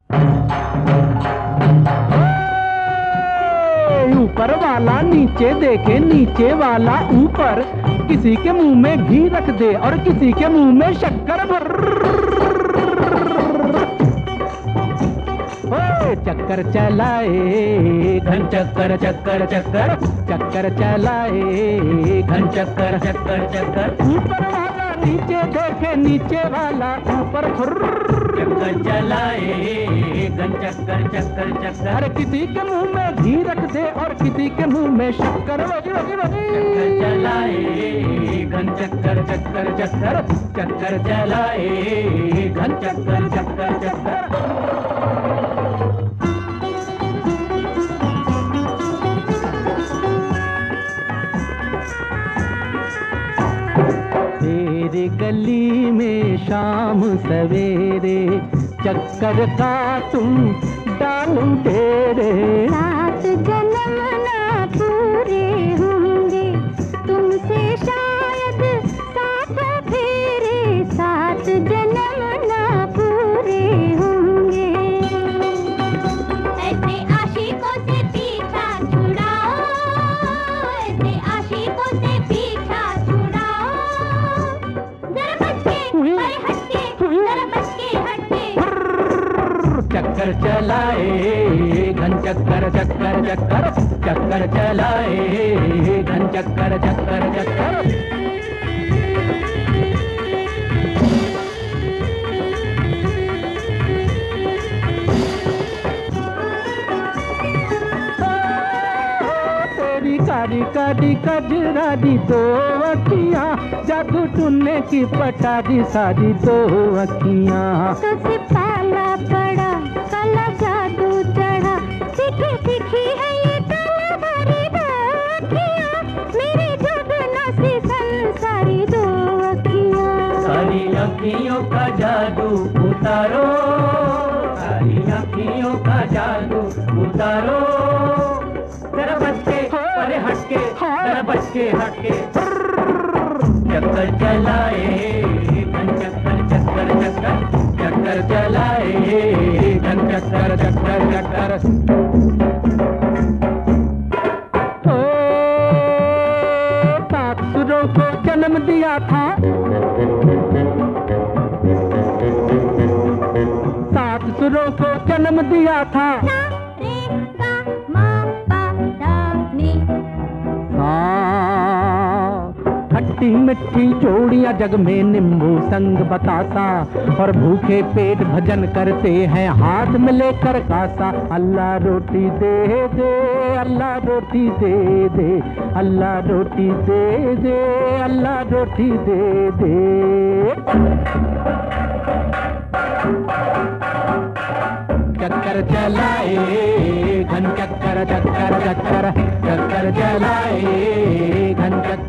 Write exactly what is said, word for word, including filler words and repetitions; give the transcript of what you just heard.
ऊपर वाला नीचे देखे, नीचे वाला ऊपर, किसी के मुंह में घी रख दे और किसी के मुंह में शक्कर भर। चक्कर चलाए घन चक्कर चक्कर चक्कर, चक्कर चलाए घन चक्कर चक्कर चक्कर। ऊपर वाला नीचे देखे, नीचे वाला ऊपर, चक्कर चलाए घन चक्कर चक्कर चक्कर। अरे किसी के मुंह में घी रख दे और किसी के मुंह में शक्कर। वही वही वही। चक्कर चलाए घन चक्कर चक्कर चक्कर, चक्कर चलाए घन चक्कर चक्कर चक्कर। तेरे गली में शाम सवेरे चक्कर का तुम डालूं तेरे। सात जन्म ना पूरे होंगे तुमसे शायद साथ फेरे, सात जन्म ना पूरे होंगे। ऐसे आशिकों से पीछा छुड़ाओ, ऐसे आशिकों से पीछा छुड़ाओ। जरा बच के, अरे हट के, जरा बच के हट के। चक्कर चलाए घन चक्कर चक्कर चक्कर, चक्कर चलाए घन चक्कर चक्कर चक्कर। तेरी कारी कारी कजरारी दो अखियाँ, जादू टूने की पटारी सारी दो अखियाँ। तुझसे पाला पड़ा काला जादू चढ़ा, सीखी सीखी है ये काला भरी दो अखियाँ, मेरी जुगना सी संसारी दो अखियाँ। सारी अखियों का जादू उतारो, सारी अखियों का जादू उतारो। जरा बच के, अरे हट के, जरा बच के हट के। चक्कर चलाए घन चक्कर चक्कर चक्कर, चक्कर चलाए घन चक्कर चक्कर चक्कर। ओ सात सुरों को जन्म दिया था, सात सुरों को जन्म दिया था। खट्टी मिट्टी जोड़ियां जग में नींबू संग बतासा, और भूखे पेट भजन करते हैं हाथ में लेकर कासा। अल्लाह रोटी दे दे, अल्लाह रोटी दे दे, अल्लाह रोटी दे दे, अल्लाह रोटी दे दे। चक्कर चलाए घन चक्कर चक्कर चक्कर, चक्कर चलाए घन चक्कर